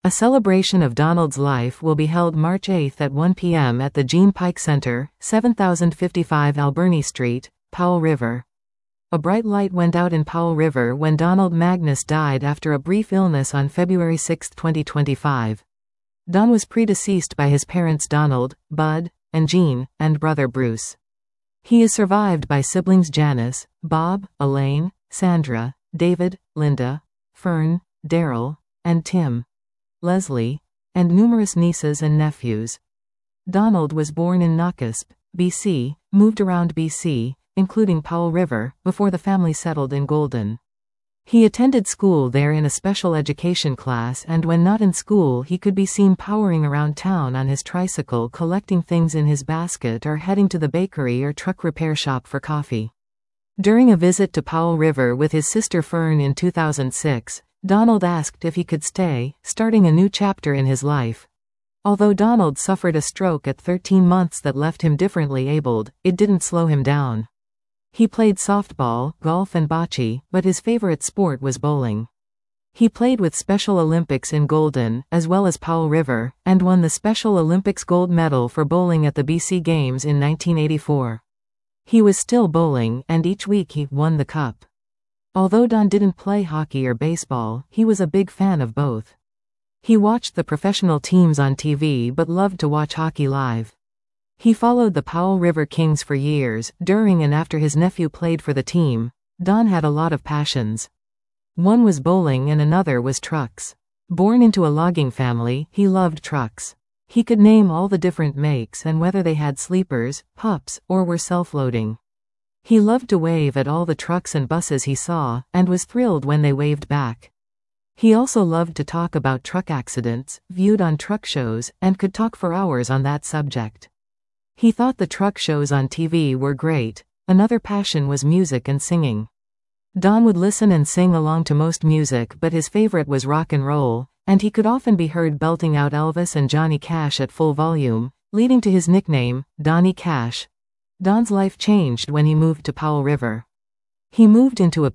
A celebration of Donald's life will be held March 8 at 1 p.m. at the Gene Pike Center, 7055 Alberni Street, Powell River. A bright light went out in Powell River when Donald Magnus died after a brief illness on February 6, 2025. Don was predeceased by his parents Donald, Bud, and Jean, and brother Bruce. He is survived by siblings Janice, Bob, Elaine, Sandra, David, Linda, Fern, Daryl, and Tim, Leslie, and numerous nieces and nephews. Donald was born in Nakusp, BC, moved around BC, including Powell River, before the family settled in Golden. He attended school there in a special education class, and when not in school he could be seen powering around town on his tricycle collecting things in his basket or heading to the bakery or truck repair shop for coffee. During a visit to Powell River with his sister Fern in 2006, Donald asked if he could stay, starting a new chapter in his life. Although Donald suffered a stroke at 13 months that left him differently abled, it didn't slow him down. He played softball, golf and bocce, but his favorite sport was bowling. He played with Special Olympics in Golden, as well as Powell River, and won the Special Olympics gold medal for bowling at the BC Games in 1984. He was still bowling, and each week he won the cup. Although Don didn't play hockey or baseball, he was a big fan of both. He watched the professional teams on TV but loved to watch hockey live. He followed the Powell River Kings for years. During and after his nephew played for the team, Don had a lot of passions. One was bowling and another was trucks. Born into a logging family, he loved trucks. He could name all the different makes and whether they had sleepers, pups, or were self-loading. He loved to wave at all the trucks and buses he saw, and was thrilled when they waved back. He also loved to talk about truck accidents, viewed on truck shows, and could talk for hours on that subject. He thought the truck shows on TV were great. Another passion was music and singing. Don would listen and sing along to most music, but his favorite was rock and roll, and he could often be heard belting out Elvis and Johnny Cash at full volume, leading to his nickname, Donnie Cash. Don's life changed when he moved to Powell River. He moved into a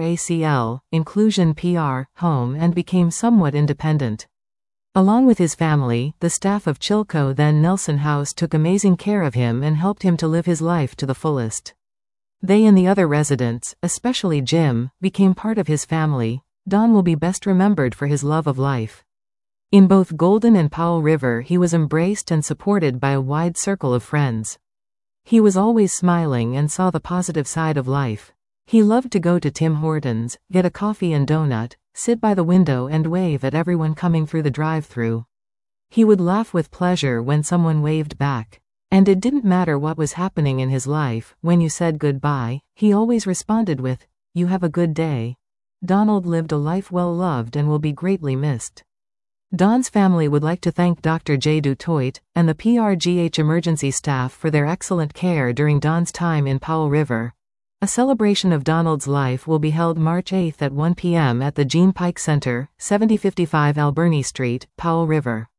PRACL, Inclusion PR, home and became somewhat independent. Along with his family, the staff of Chilco then Nelson House took amazing care of him and helped him to live his life to the fullest. They and the other residents, especially Jim, became part of his family. Don will be best remembered for his love of life. In both Golden and Powell River he was embraced and supported by a wide circle of friends. He was always smiling and saw the positive side of life. He loved to go to Tim Hortons, get a coffee and donut, sit by the window and wave at everyone coming through the drive-thru. He would laugh with pleasure when someone waved back. And it didn't matter what was happening in his life, when you said goodbye, he always responded with, "You have a good day." Donald lived a life well loved and will be greatly missed. Don's family would like to thank Dr. J. Dutoit and the PRGH emergency staff for their excellent care during Don's time in Powell River. A celebration of Donald's life will be held March 8 at 1 p.m. at the Gene Pike Center, 7055 Alberni Street, Powell River.